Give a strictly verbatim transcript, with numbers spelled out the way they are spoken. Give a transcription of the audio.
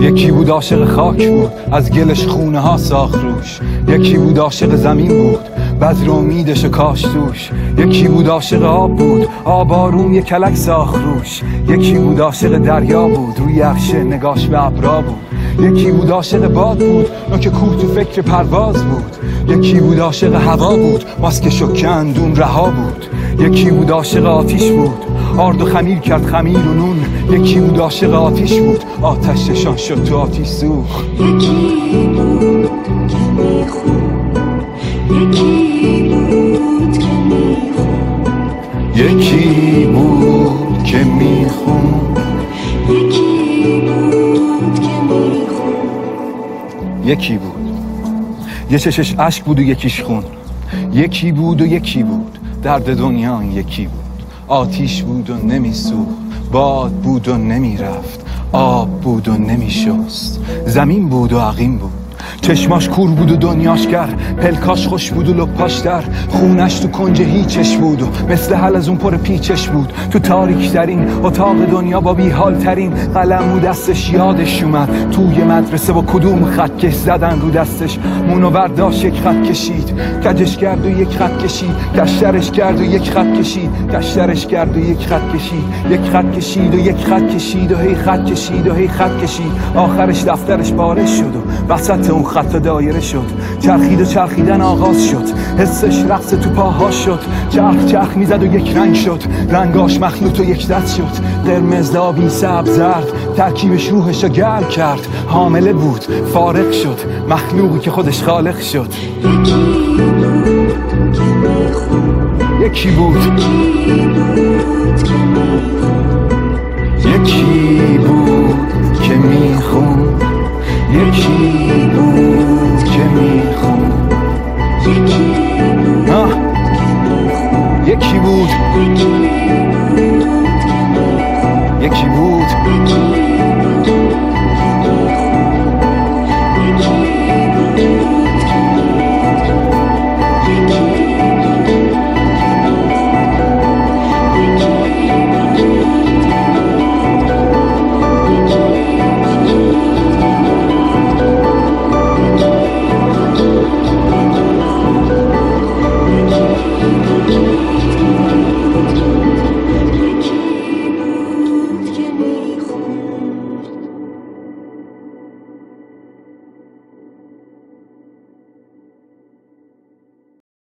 یکی بود عاشق خاک بود، از گلش خونه ها ساخت روش. یکی بود عاشق زمین بود، بذر امیدش کاش توش. یکی بود عاشق آب بود، آب آروم یک کلک ساخت روش. یکی بود عاشق دریا بود، روی عرشه نگاش به ابرا بود. یکی بود عاشق باد بود، نوک کوه تو فکر پرواز بود. یکی بود عاشق هوا بود، ماسکشو کند اون رها بود. یکی بود عاشق آتیش بود، آرد و خمیر کرد خمیر و نون. یکی بود عاشق آتیش بود، آتش نشان شد تو آتیش سوخت. یکی بود که میخوند، یکی بود که میخوند، یکی بود که میخوند، یکی بود که میخوند. یکی بود یه چشش اشک بود و یکیش خون. یکی بود و یکی بود، درد دنیا این یکی بود. آتیش بود و نمیسوخت، باد بود و نمیرفت، آب بود و نمیشست. زمین بود و عقیم بود، چشماش کور بود و دنیاش گر. پلکاش خوش بود و لپاش در، خونش تو کنج هیچش بود و مثل حلزون پر پیچش بود. تو تاریک ترین اتاق دنیا با بیحال ترین قلم و دستش یادش اومد توی مدرسه با کدوم خط کش زدن رو دستش. مونو برداشت یک خط کشید، کجش کرد و یک خط کشید، کشترش کرد و یک خط کشید، کشترش کرد و یک خط کشید، یک خط کشید و یک خط کشید و هی خط کشید و هی خط کشید. آخرش دفترش بارش شد و وسط اون خط دایره شد. چرخید و چرخیدن آغاز شد، حسش رقص تو پاهاش شد. چرخ چرخ میزد و یک رنگ شد، رنگاش مخلوط و یک دست شد. قرمز آبی سبز زرد، ترکیبش روحش رو گرم کرد. حامله بود فارغ شد، مخلوقی که خودش خالق شد. یکی بود که میخوند، یکی بود یکی بود